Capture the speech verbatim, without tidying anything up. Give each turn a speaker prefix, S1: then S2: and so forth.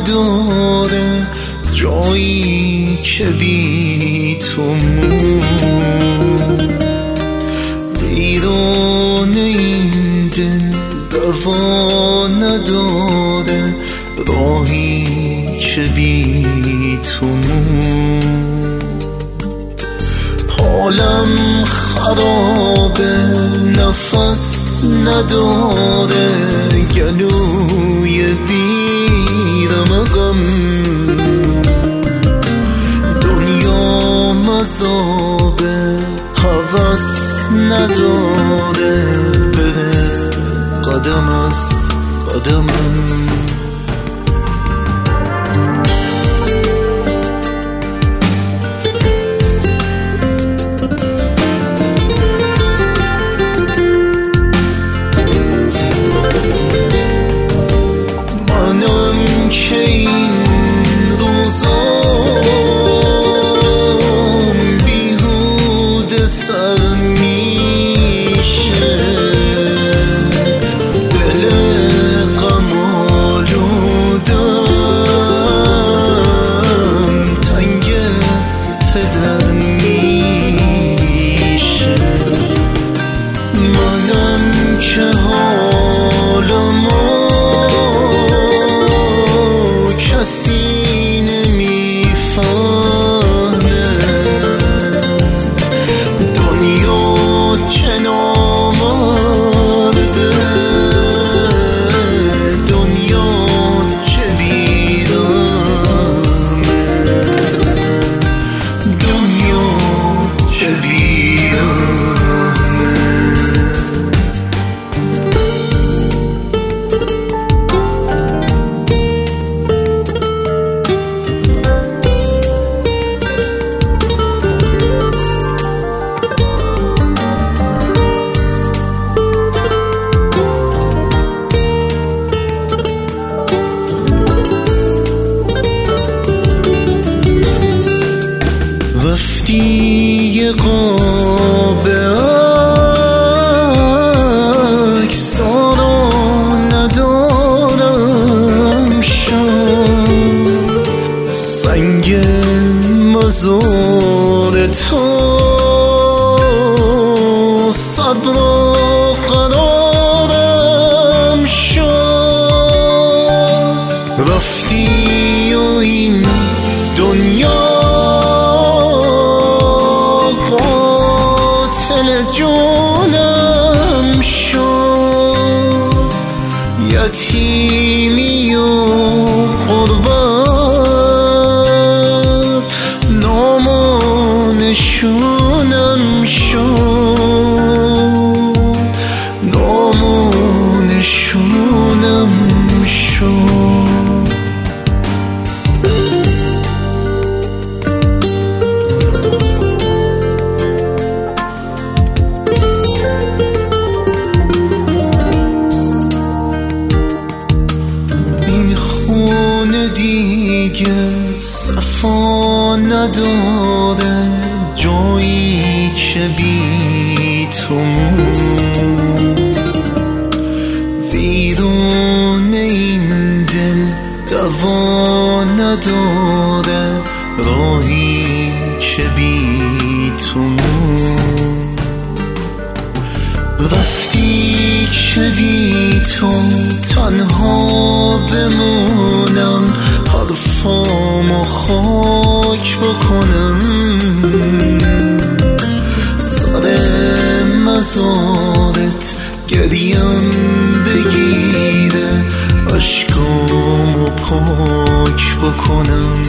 S1: نداره جایی که بی تو مون. بیرون این دل دوا نداره راهی که بی تو مون. حالم خرابه نفس نداره گلوی بیرم غم. دنیا مذابه هوس نداره بره قدم از قدمم. رفتی قاب عکس دارا ندارم شد سنگ مزار تو صبر و قرارم شد. رفتی و این دنیا جونم شد. یتیمی و غربت نام و نشونم شد. نام و نشونم شد. دیگه صفا نداره جایی که بی تو مون. ویرون این دل دوا نداره راهی که بی تو مون. رفتی که بی تو تنها بمونم حرفامو خاک بکنم. سر مزارت گریم بگیره اشکامو پاک بکنم.